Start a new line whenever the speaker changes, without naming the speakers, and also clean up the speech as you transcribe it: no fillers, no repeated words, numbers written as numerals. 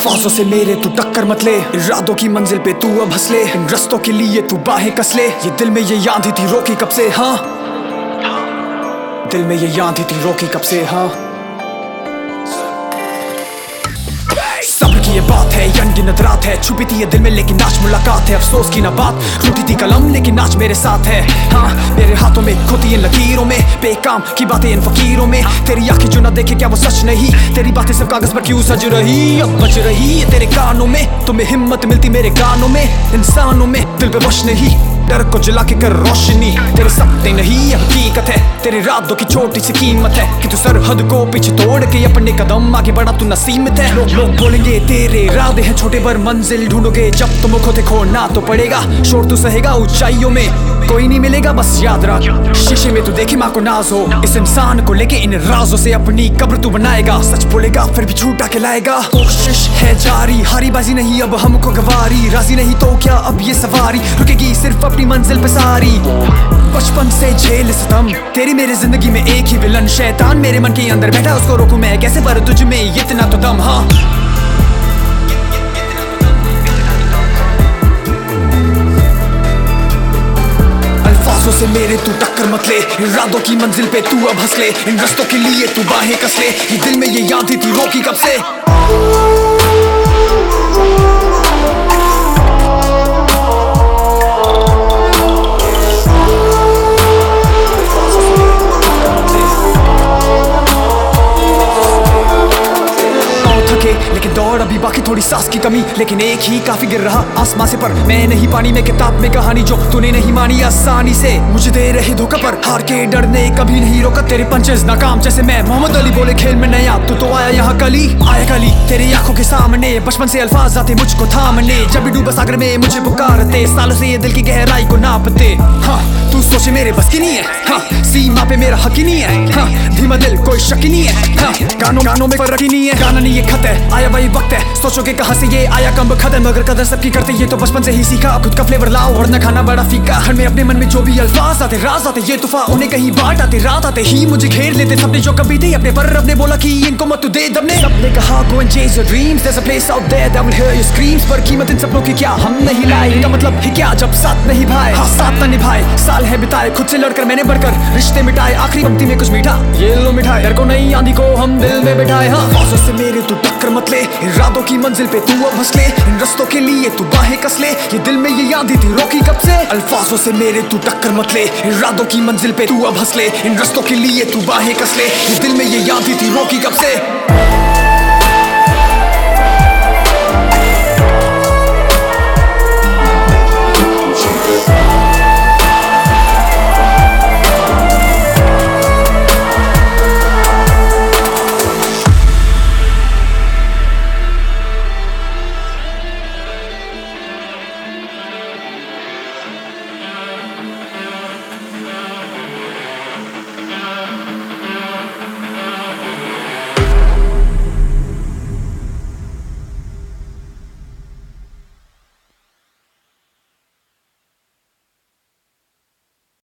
अल्फाजों से मेरे तू टक्कर मत ले, इरादों की मंजिल पे तू अब हंस ले, इन रस्तों के लिए तू बाहें कस ले। ये दिल में ये याद थी रोकी कब से, हाँ दिल में ये याद थी रोकी कब से, हाँ। सब्र की ये बात है, अनगिनत रात है, छुपी थी ये दिल में लेकिन आज मुलाकात है। अफसोस की ना बात, रूठी थी कलम लेकिन आज मेरे साथ है। हाँ मेरे हाथों में खोती इन लकीरों में, बेकाम की बातें इन फकीरों में। तेरी आंखें जो ना देखे क्या वो सच नहीं, तेरी बातें सब कागज पर क्यों सज रही, अब बज रही है तेरे कानों में। तुम्हें हिम्मत मिलती मेरे गानों में, इंसानों में दिल पे वश नहीं, डर को जला के कर रोशनी। तेरे सपने नहीं ये हकीकत है, तेरे इरादों की छोटी सी कीमत है कि तू सरहद को पीछे तोड़ के अपने कदम आगे बढ़ा, तू नसीमत है। लोग बोलेंगे तेरे इरादे हैं छोटे पर मंजिल ढूंढोगे, जब तुम खोते खोना तो पड़ेगा। शोर तू सहेगा ऊंचाइयों में, कोई नहीं मिलेगा बस याद रख। शीशे में तू देखे माँ को नाज हो, इस इंसान को लेके इन राजों से अपनी कब्र तू बनाएगा। सच बोलेगा फिर भी झूठा कहलाएगा, कोशिश है जारी, हारी बाजी नहीं अब हमको गवारी। राजी नहीं तो क्या अब ये सवारी रुकेगी सिर्फ अपनी मंजिल पे सारी। बचपन से झेल सितम, तेरी मेरी जिंदगी में एक ही विलन शैतान मेरे मन के अंदर बैठा, उसको रोकूं मैं कैसे पर तुझ में इतना तो दम। हाँ अल्फाजों से मेरे तू टक्कर मत ले, इरादों की मंजिल पे तू अब हंस ले, इन रस्तों के लिए तू बाहें कस ले। ये दिल में ये याद थी रोकी कब से। लेकिन दौड़ अभी बाकी थोड़ी सांस की कमी, लेकिन एक ही काफी गिर रहा आसमां से। पर मैं नहीं पानी में किताब में कहानी जो तूने नहीं मानी आसानी से। मुझे दे रहे धोखा पर हार के डर ने कभी नहीं रोका, तेरे पंचेस नाकाम जैसे मैं मोहम्मद अली बोले खेल में नया। तू तो आया यहाँ कली आया कली, तेरी आंखों के सामने बचपन से अल्फाज आते मुझको थामने। जब भी डूबा सागर में मुझे पुकारते, सालों से ये दिल की गहराई को नापते। हाँ तू सोचे मेरे बस की नहीं है, हाँ सीमा पे मेरा हक ही नहीं है, हाँ धीमा दिल कोई शक ही नहीं है, हाँ गानों में फर्क ही नहीं है। गाना नहीं ये खत है, आया वही वक्त है, सोचोगे कहाँ से ये आया कम खत है। मगर कदर सबकी करते ये तो बचपन से ही सीखा, खुद का फ्लेवर लाओ और न खाना बड़ा फीका। हर में अपने मन में जो भी अल्फाज आते राज आते, ये तूफा उन्हें कहीं बाट आते, रात आते ही मुझे घेर लेते। सबने जो कभी थे अपने पर रब ने बोला कि इनको मत तू दे दबने। सबने कहा go and chase your dreams, there's a place out there that will hear your screams। पर कीमत इन सपनों की क्या हम नहीं लाए, इनका मतलब ही क्या जब साथ नहीं भाई। हाँ साथ न निभाए, साल है बिताए खुद से लड़कर मैंने बढ़कर रिश्ते मिटाए। आखिरी पंक्ति में कुछ मीठा ये लो मिठाई, डर को नहीं आंधी को हम दिल में बिठाए। हाँ अल्फाजों से मेरे तू टक्कर मत ले, इरादों की मंजिल पे तू अब हंस ले, इन रस्तों के लिए तू बाहें कस ले। ये दिल में ये याद थी रोकी कब से। अल्फाजों से मेरे तू टक्कर मत ले, इरादों की मंजिल पे तू अब हंस ले, इन रस्तों के लिए तू बाहें कस ले। ये दिल में ये याद थी रोकी कब से।